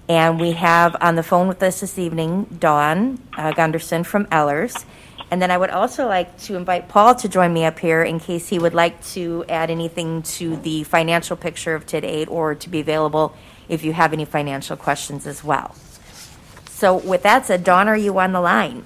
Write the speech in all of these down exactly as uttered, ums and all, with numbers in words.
And we have on the phone with us this evening, Dawn uh, Gunderson from Ellers. And then I would also like to invite Paul to join me up here in case he would like to add anything to the financial picture of TID eight or to be available if you have any financial questions as well. So with that said, Dawn, are you on the line?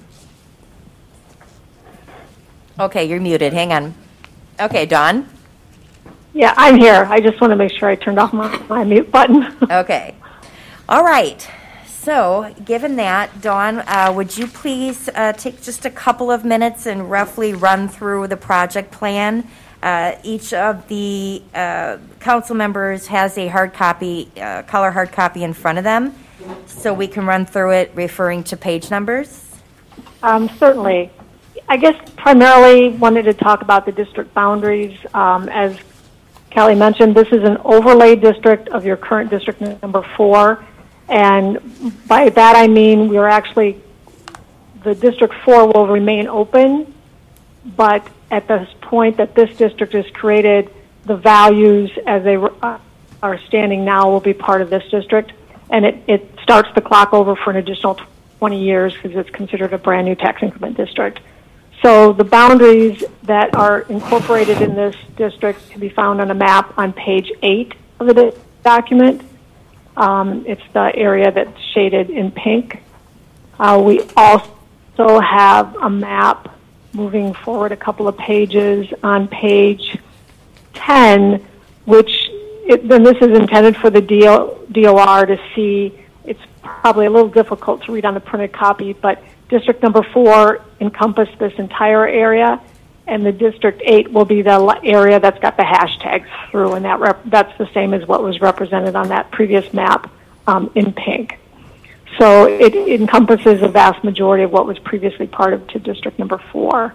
Okay, you're muted. Hang on. Okay, Dawn? Yeah, I'm here. I just want to make sure I turned off my, my mute button. Okay. All right. So, given that, Dawn, uh, would you please uh, take just a couple of minutes and roughly run through the project plan? Uh, each of the uh, council members has a hard copy, uh, color hard copy in front of them, so we can run through it referring to page numbers. Um, certainly. I guess primarily wanted to talk about the district boundaries. Um, as Kelly mentioned, this is an overlay district of your current district number four. And by that I mean we're actually, the District four will remain open, but at this point that this district is created, the values as they are standing now will be part of this district. And it, it starts the clock over for an additional twenty years because it's considered a brand new tax increment district. So the boundaries that are incorporated in this district can be found on a map on page eight of the document. Um, it's the area that's shaded in pink. Uh, we also have a map moving forward a couple of pages on page ten, which it, then this is intended for the D O R to see. It's probably a little difficult to read on the printed copy, but District number four encompassed this entire area, and the District eight will be the area that's got the hashtags through, and that rep that's the same as what was represented on that previous map um, in pink. So it, it encompasses a vast majority of what was previously part of to District number four.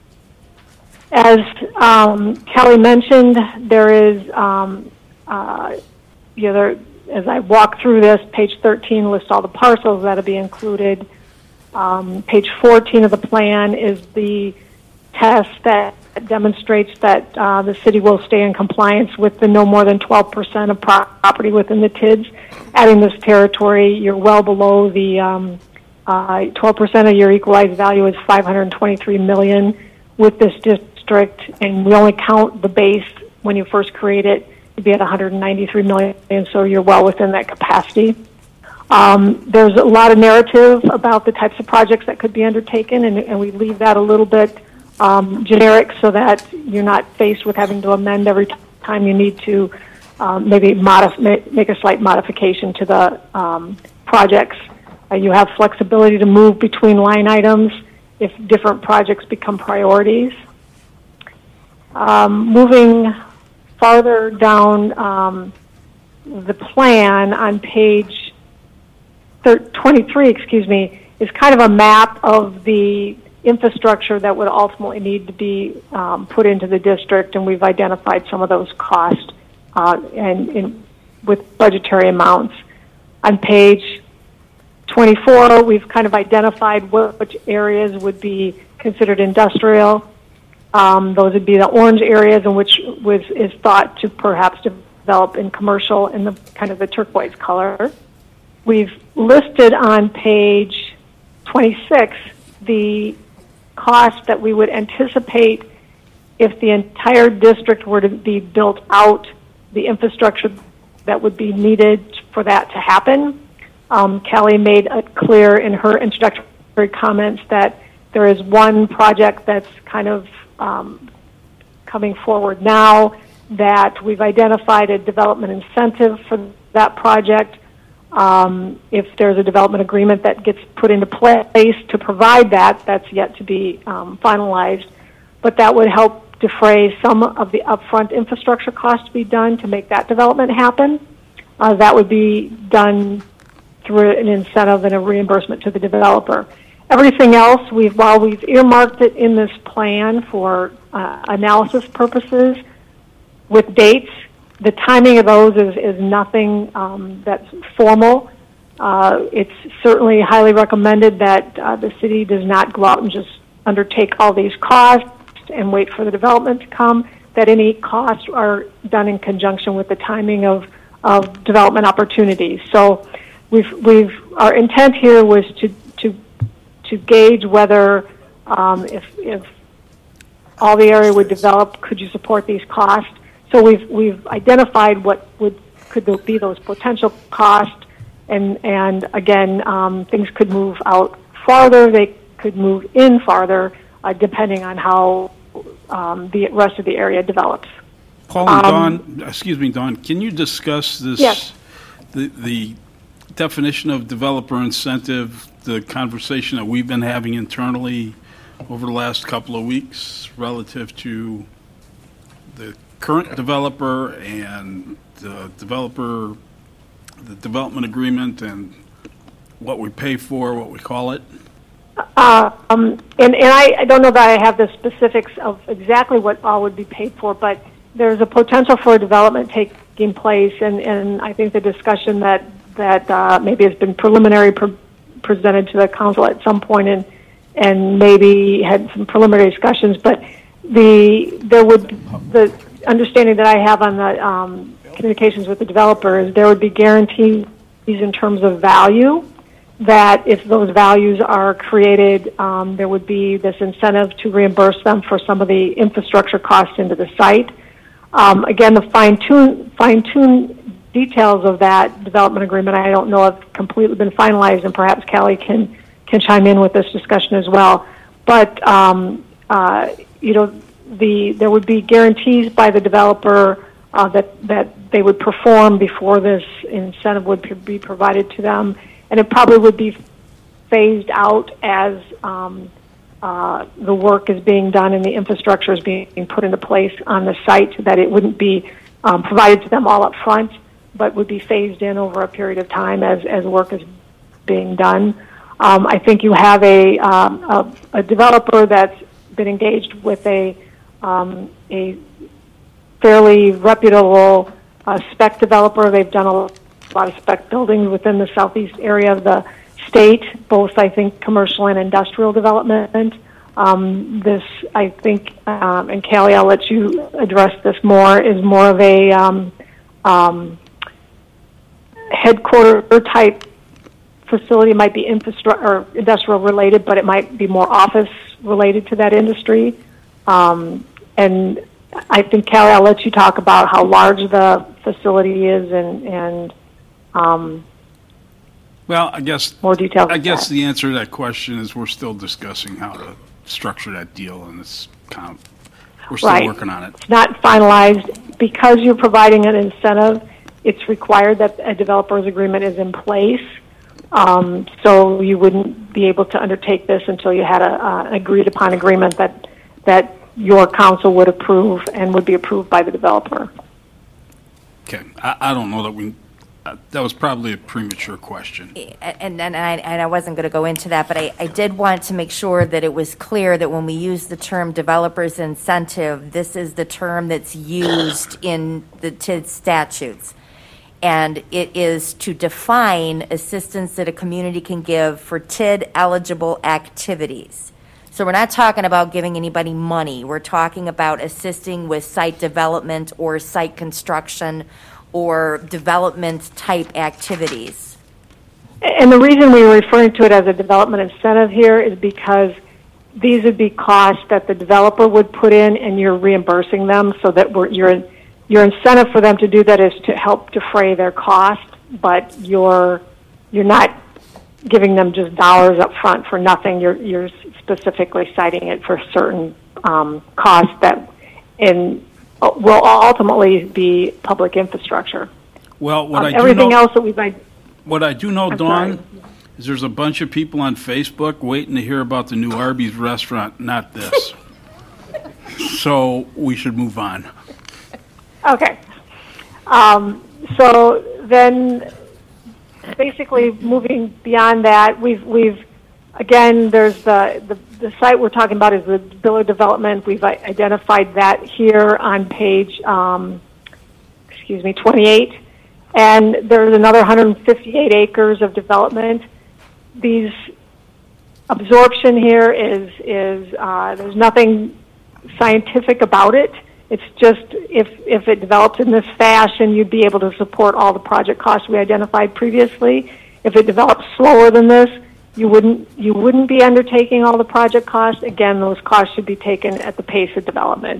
As um, Kelly mentioned, there is, um, uh, you know, there, as I walk through this, page thirteen lists all the parcels that will be included. Um, page fourteen of the plan is the test that demonstrates that uh, the city will stay in compliance with the no more than twelve percent of property within the T I Ds. Adding this territory, you're well below the um, uh, twelve percent of your equalized value is five hundred twenty-three million dollars with this district, and we only count the base when you first create it to be at one hundred ninety-three million dollars, so you're well within that capacity. Um, there's a lot of narrative about the types of projects that could be undertaken, and, and we leave that a little bit um, generic so that you're not faced with having to amend every time you need to um, maybe modif make a slight modification to the um, projects. Uh, you have flexibility to move between line items if different projects become priorities. Um, moving farther down um, the plan on page twenty-three, excuse me, is kind of a map of the infrastructure that would ultimately need to be um, put into the district, and we've identified some of those costs uh, and, and with budgetary amounts. On page twenty-four, we've kind of identified what, which areas would be considered industrial. Um, those would be the orange areas, in which was, is thought to perhaps develop in commercial in the kind of the turquoise color. We've listed on page twenty-six the cost that we would anticipate if the entire district were to be built out, the infrastructure that would be needed for that to happen. Um, Kelly made it clear in her introductory comments that there is one project that's kind of um, coming forward now that we've identified a development incentive for that project. Um, if there's a development agreement that gets put into place to provide that, that's yet to be um, finalized. But that would help defray some of the upfront infrastructure costs to be done to make that development happen. Uh, that would be done through an incentive and a reimbursement to the developer. Everything else, we've, while we've earmarked it in this plan for uh, analysis purposes with dates, the timing of those is, is nothing um, that's formal. Uh, it's certainly highly recommended that uh, the city does not go out and just undertake all these costs and wait for the development to come, that any costs are done in conjunction with the timing of, of development opportunities. So we've we've our intent here was to to to gauge whether um, if if all the area would develop, could you support these costs? So we've we've identified what would could be those potential costs, and and again, um, things could move out farther. They could move in farther, uh, depending on how um, the rest of the area develops. Paul and Um, Dawn, excuse me, Dawn, can you discuss this? Yes. The the definition of developer incentive, the conversation that we've been having internally over the last couple of weeks relative to the current developer and the developer, the development agreement, and what we pay for, what we call it? Uh, um, and and I, I don't know that I have the specifics of exactly what all would be paid for, but there's a potential for a development taking place, and, and I think the discussion that that uh, maybe has been preliminary pre- presented to the council at some point, and and maybe had some preliminary discussions. But the there would the understanding that I have on the um, communications with the developer is there would be guarantees in terms of value, that if those values are created, um, there would be this incentive to reimburse them for some of the infrastructure costs into the site. Um, again, the fine-tune, fine-tune details of that development agreement, I don't know, have completely been finalized, and perhaps Callie can, can chime in with this discussion as well. But, um, uh, you know, the, there would be guarantees by the developer uh, that, that they would perform before this incentive would be provided to them. And it probably would be phased out as um, uh, the work is being done and the infrastructure is being put into place on the site, that it wouldn't be um, provided to them all up front, but would be phased in over a period of time as, as work is being done. Um, I think you have a, um, a, a developer that's been engaged with a, um, a fairly reputable uh, spec developer. They've done a lot of spec buildings within the southeast area of the state, both, I think, commercial and industrial development. Um, this, I think, um, and Callie, I'll let you address this more, is more of a um, um, headquarter type facility. It might be infrastructure or industrial related, but it might be more office related to that industry. Um, and I think, Callie, I'll let you talk about how large the facility is and, and um, well, I guess more details. I guess that. the answer to that question is we're still discussing how to structure that deal, and it's kind of we're still right. working on it. It's not finalized because you're providing an incentive. It's required that a developer's agreement is in place. Um, so you wouldn't be able to undertake this until you had a, uh, an agreed upon agreement that that your council would approve and would be approved by the developer. Okay, I, I don't know that we. Uh, that was probably a premature question. And, and, I, and I wasn't going to go into that, but I, I did want to make sure that it was clear that when we use the term developer's incentive, this is the term that's used in the T I D statutes. And it is to define assistance that a community can give for T I D-eligible activities. So we're not talking about giving anybody money. We're talking about assisting with site development or site construction or development type activities. And the reason we were referring to it as a development incentive here is because these would be costs that the developer would put in and you're reimbursing them, so that we're, your, your incentive for them to do that is to help defray their cost, but you're, you're not giving them just dollars up front for nothing. You're, you're specifically citing it for certain um, costs that in will ultimately be public infrastructure. Well, what um, I do everything know, else that we've what I do know, I'm Dawn, sorry. is there's a bunch of people on Facebook waiting to hear about the new Arby's restaurant, not this. So we should move on. Okay. Um, so then, basically, moving beyond that, we've we've again, there's the, the the site we're talking about is the Biller Development. We've identified that here on page, um, excuse me, twenty-eight, and there's another one hundred fifty-eight acres of development. These absorption here is is uh, there's nothing scientific about it. It's just if if it develops in this fashion, you'd be able to support all the project costs we identified previously. If it develops slower than this, you wouldn't you wouldn't be undertaking all the project costs. Again, those costs should be taken at the pace of development.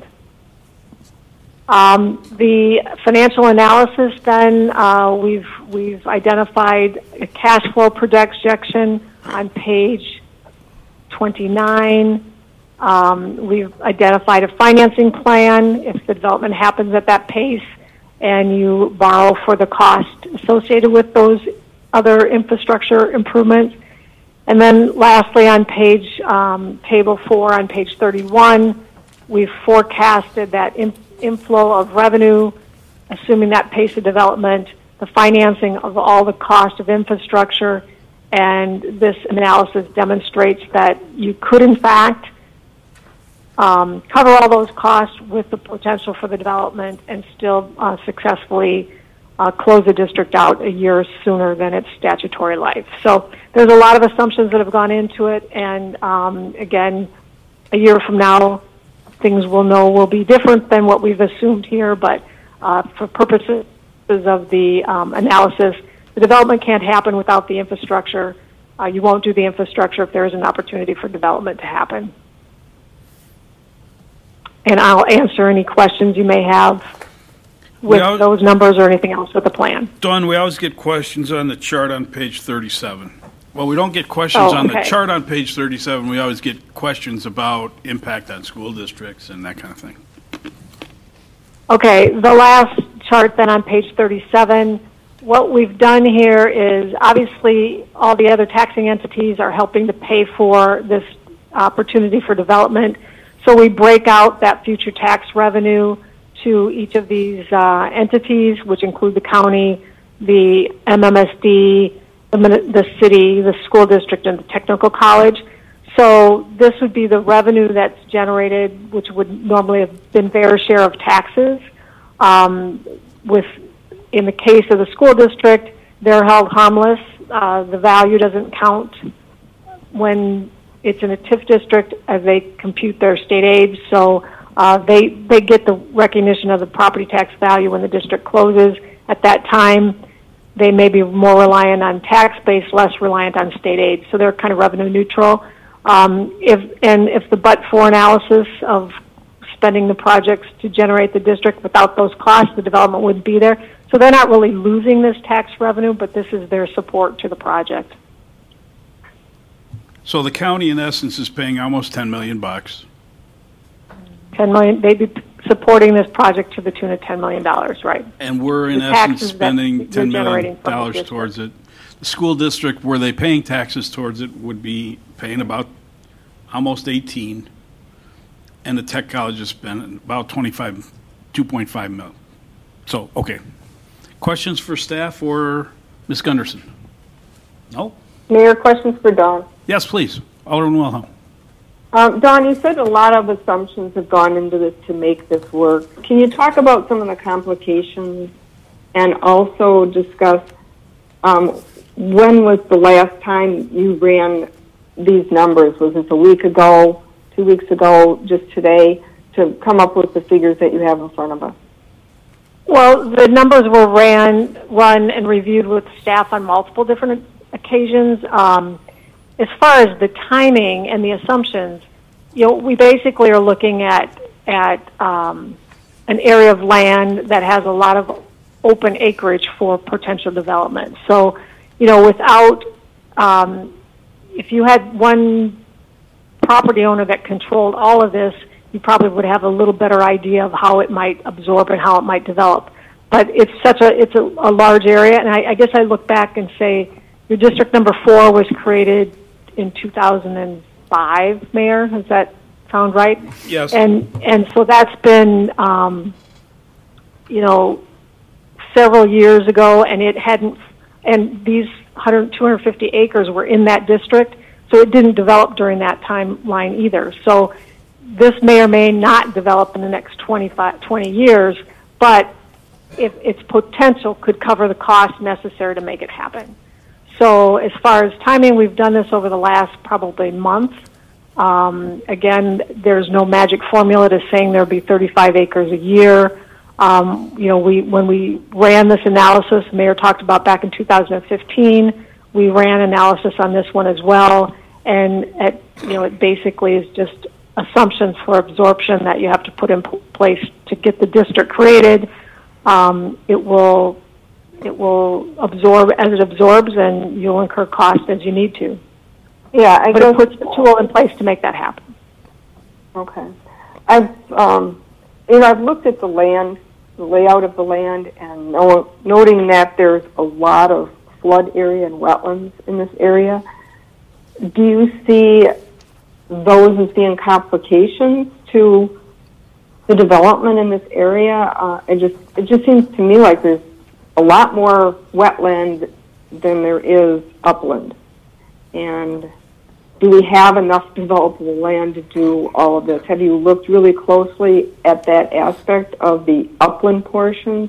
Um, the financial analysis, then uh, we've we've identified a cash flow projection on page twenty-nine. Um, we've identified a financing plan if the development happens at that pace, and you borrow for the cost associated with those other infrastructure improvements. And then lastly, on page um, table four, on page thirty-one, we've forecasted that in, inflow of revenue, assuming that pace of development, the financing of all the cost of infrastructure, and this analysis demonstrates that you could, in fact, um, cover all those costs with the potential for the development and still uh, successfully uh, close the district out a year sooner than its statutory life. So there's a lot of assumptions that have gone into it, and um, again, a year from now, things we'll know will be different than what we've assumed here, but uh, for purposes of the um, analysis, the development can't happen without the infrastructure. Uh, you won't do the infrastructure if there is an opportunity for development to happen. And I'll answer any questions you may have with al- those numbers or anything else with the plan. Dawn, we always get questions on the chart on page thirty-seven. Well, we don't get questions Oh, on the okay. chart on page thirty-seven. We always get questions about impact on school districts and that kind of thing. Okay, the last chart then on page thirty-seven, what we've done here is obviously all the other taxing entities are helping to pay for this opportunity for development. So we break out that future tax revenue to each of these uh, entities, which include the county, the M M S D, the, the city, the school district, and the technical college. So this would be the revenue that's generated, which would normally have been their share of taxes. Um, with, in the case of the school district, they're held harmless. Uh, the value doesn't count when it's in a T I F district as they compute their state aid. So uh, they they get the recognition of the property tax value when the district closes. At that time, they may be more reliant on tax base, less reliant on state aid. So they're kind of revenue neutral. Um, if and if the but-for analysis of spending the projects to generate the district without those costs, the development wouldn't be there. So they're not really losing this tax revenue, but this is their support to the project. So the county, in essence, is paying almost ten million bucks. ten million. They'd be supporting this project to the tune of ten million dollars, right? And we're, in The essence, taxes that spending you're ten million generating from the dollars district. towards it. The school district, were they paying taxes towards it, would be paying about almost eighteen, and the tech college is spending about twenty-five, two point five mil. So, okay. Questions for staff or Miz Gunderson? No? Mayor, questions for Dawn. Yes, please. Alderman Wilhelm. Um, Dawn, you said a lot of assumptions have gone into this to make this work. Can you talk about some of the complications and also discuss um, when was the last time you ran these numbers? Was this a week ago, two weeks ago, just today, to come up with the figures that you have in front of us? Well, the numbers were ran, run and reviewed with staff on multiple different occasions. Um, as far as the timing and the assumptions, you know, we basically are looking at at um, an area of land that has a lot of open acreage for potential development. So, you know, without um, if you had one property owner that controlled all of this, you probably would have a little better idea of how it might absorb and how it might develop. But it's such a it's a, a large area, and I, I guess I look back and say your district number four was created in two thousand five, Mayor. Does that sound right? Yes. And and so that's been um, you know several years ago, and it hadn't. And these one hundred, two hundred fifty acres were in that district, so it didn't develop during that timeline either. So this may or may not develop in the next twenty-five, twenty years, but if its potential could cover the cost necessary to make it happen. So as far as timing, we've done this over the last probably month. Um, again, there's no magic formula to saying there'll be thirty-five acres a year. Um, you know, we when we ran this analysis, the Mayor talked about back in two thousand fifteen, we ran analysis on this one as well, and at, you know, it basically is just assumptions for absorption that you have to put in place to get the district created. Um, it will it will absorb as it absorbs, and you'll incur cost as you need to. Yeah, I but guess, it puts the tool in place to make that happen. Okay. I've, um, you know, I've looked at the land, the layout of the land, and know, noting that there's a lot of flood area and wetlands in this area. Do you see those as being complications to the development in this area? Uh, it just it just seems to me like there's a lot more wetland than there is upland. And do we have enough developable land to do all of this? Have you looked really closely at that aspect of the upland portions?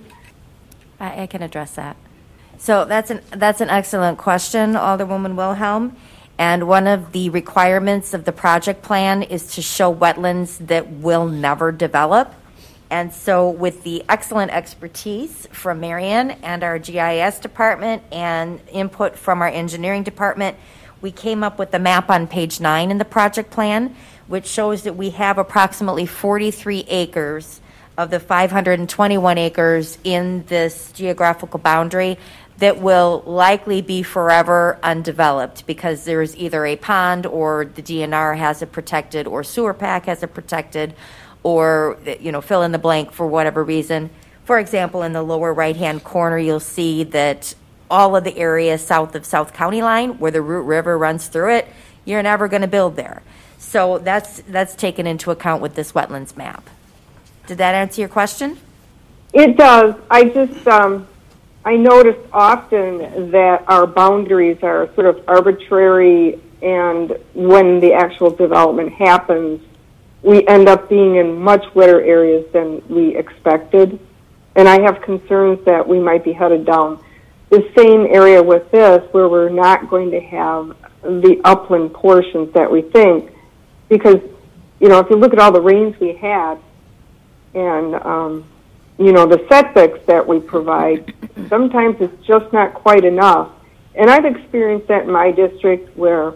I, I can address that. So that's an that's an excellent question, Alderwoman Wilhelm. And one of the requirements of the project plan is to show wetlands that will never develop. And so with the excellent expertise from Marion and our G I S department and input from our engineering department, we came up with the map on page nine in the project plan, which shows that we have approximately forty-three acres of the five hundred twenty-one acres in this geographical boundary that will likely be forever undeveloped because there's either a pond or the D N R has it protected or sewer pack has it protected or, you know, fill in the blank for whatever reason. For example, in the lower right-hand corner, you'll see that all of the area south of South County Line where the Root River runs through it, you're never going to build there. So that's that's taken into account with this wetlands map. Did that answer your question? It does. I just, um, I notice often that our boundaries are sort of arbitrary, and when the actual development happens, we end up being in much wetter areas than we expected. And I have concerns that we might be headed down the same area with this, where we're not going to have the upland portions that we think, because, you know, if you look at all the rains we had, and, um, you know, the setbacks that we provide, sometimes it's just not quite enough. And I've experienced that in my district where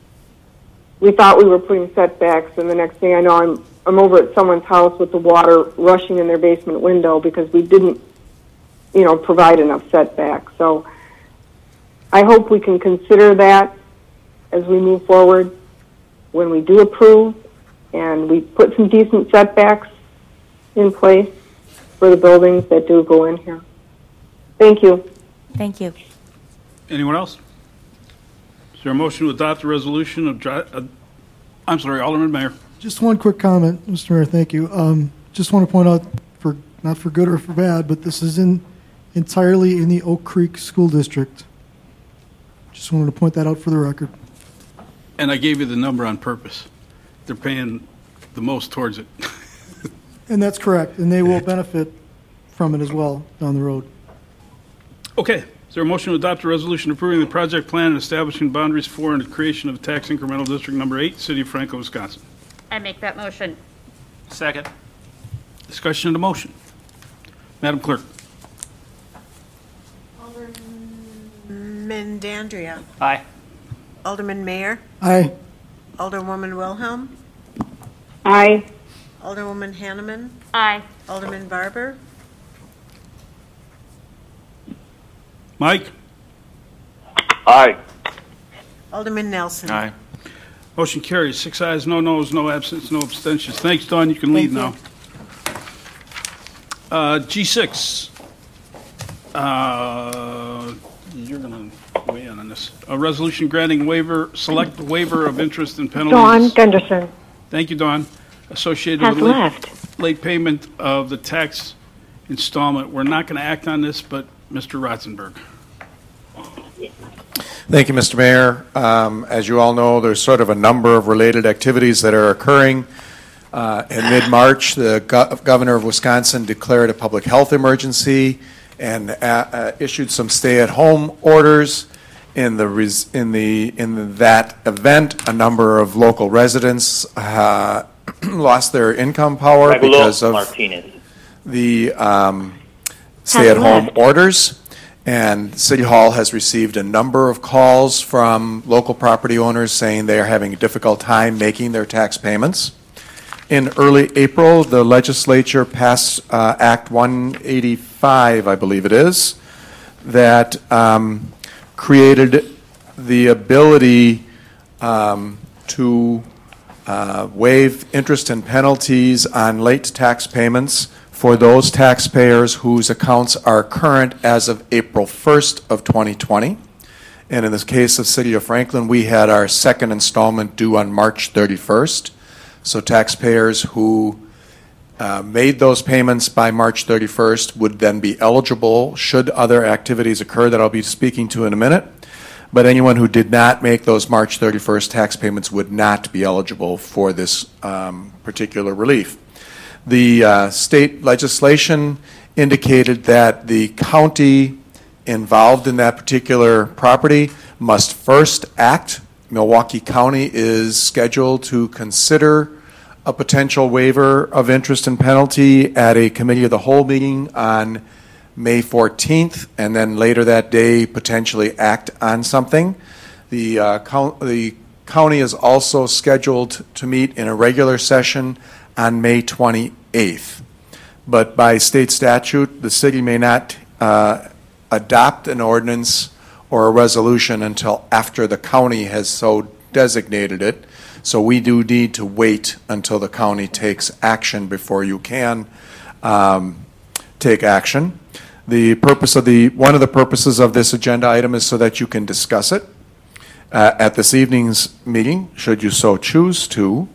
we thought we were putting setbacks, and the next thing I know, I'm I'm over at someone's house with the water rushing in their basement window because we didn't, you know, provide enough setbacks. So I hope we can consider that as we move forward when we do approve, and we put some decent setbacks in place for the buildings that do go in here. Thank you. Thank you. Anyone else? Is there a motion to adopt the resolution of, dri- uh, I'm sorry, Alderman Mayor. Just one quick comment, Mister Mayor, thank you. Um, just want to point out, for not for good or for bad, but this is in entirely in the Oak Creek School District. Just wanted to point that out for the record. And I gave you the number on purpose. They're paying the most towards it. And that's correct, and they will benefit from it as well down the road. Okay. Is there a motion to adopt a resolution approving the project plan and establishing boundaries for and the creation of a tax incremental district number eight, City of Franklin, Wisconsin? I make that motion. Second. Discussion of the motion. Madam Clerk. Alderman Dandria. Aye. Alderman Mayor. Aye. Alderwoman Wilhelm. Aye. Alderwoman Hanneman. Aye. Alderman Barber. Mike? Aye. Alderman Nelson. Aye. Motion carries. Six ayes, no noes, no absence, no abstentions. Thanks, Dawn. You can lead now. Uh, G six. Uh, you're going to weigh in on this. A resolution granting waiver, select waiver of interest and penalties. Dawn Gunderson Thank you, Dawn. Associated has with late, left. late payment of the tax installment. We're not going to act on this, but Mister Rotzenberg. Thank you, Mister Mayor. Um, as you all know, there's sort of a number of related activities that are occurring. Uh, in mid-March, the go- governor of Wisconsin declared a public health emergency and uh, uh, issued some stay-at-home orders. In the res- in the in that event, a number of local residents uh, lost their income power because of Martinez. the um, stay-at-home orders. And City Hall has received a number of calls from local property owners saying they are having a difficult time making their tax payments. In early April, the legislature passed uh, Act one eighty-five, I believe it is, that um, created the ability um, to uh, waive interest and penalties on late tax payments for those taxpayers whose accounts are current as of April first of twenty twenty. And in this case of City of Franklin, we had our second installment due on March thirty-first. So taxpayers who uh, made those payments by March thirty-first would then be eligible should other activities occur that I'll be speaking to in a minute. But anyone who did not make those March thirty-first tax payments would not be eligible for this um, particular relief. The uh, state legislation indicated that the county involved in that particular property must first act. Milwaukee County is scheduled to consider a potential waiver of interest and penalty at a committee of the whole meeting on May fourteenth, and then later that day potentially act on something. The, uh, count, the county is also scheduled to meet in a regular session on May twenty-eighth. But by state statute, the city may not uh, adopt an ordinance or a resolution until after the county has so designated it. So we do need to wait until the county takes action before you can um, take action. The purpose of the, one of the purposes of this agenda item is so that you can discuss it uh, at this evening's meeting, should you so choose to.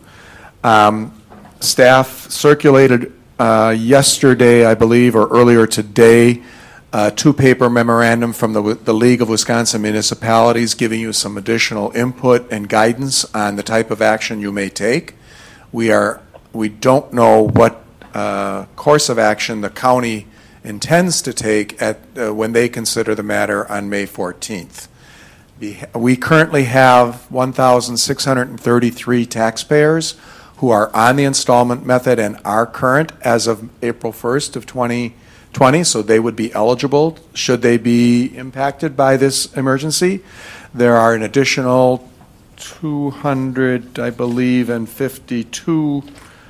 Um, staff circulated uh, yesterday, I believe, or earlier today, a two-paper memorandum from the, the League of Wisconsin Municipalities giving you some additional input and guidance on the type of action you may take. We are, we don't know what uh, course of action the county intends to take at uh, when they consider the matter on May fourteenth. We currently have one thousand six hundred thirty-three taxpayers who are on the installment method and are current as of April first of twenty twenty, so they would be eligible should they be impacted by this emergency. There are an additional two hundred, I believe, and fifty-two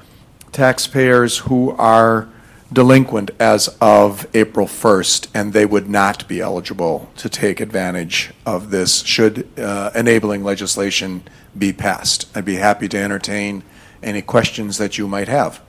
taxpayers who are delinquent as of April first, and they would not be eligible to take advantage of this should uh, enabling legislation be passed. I'd be happy to entertain any questions that you might have.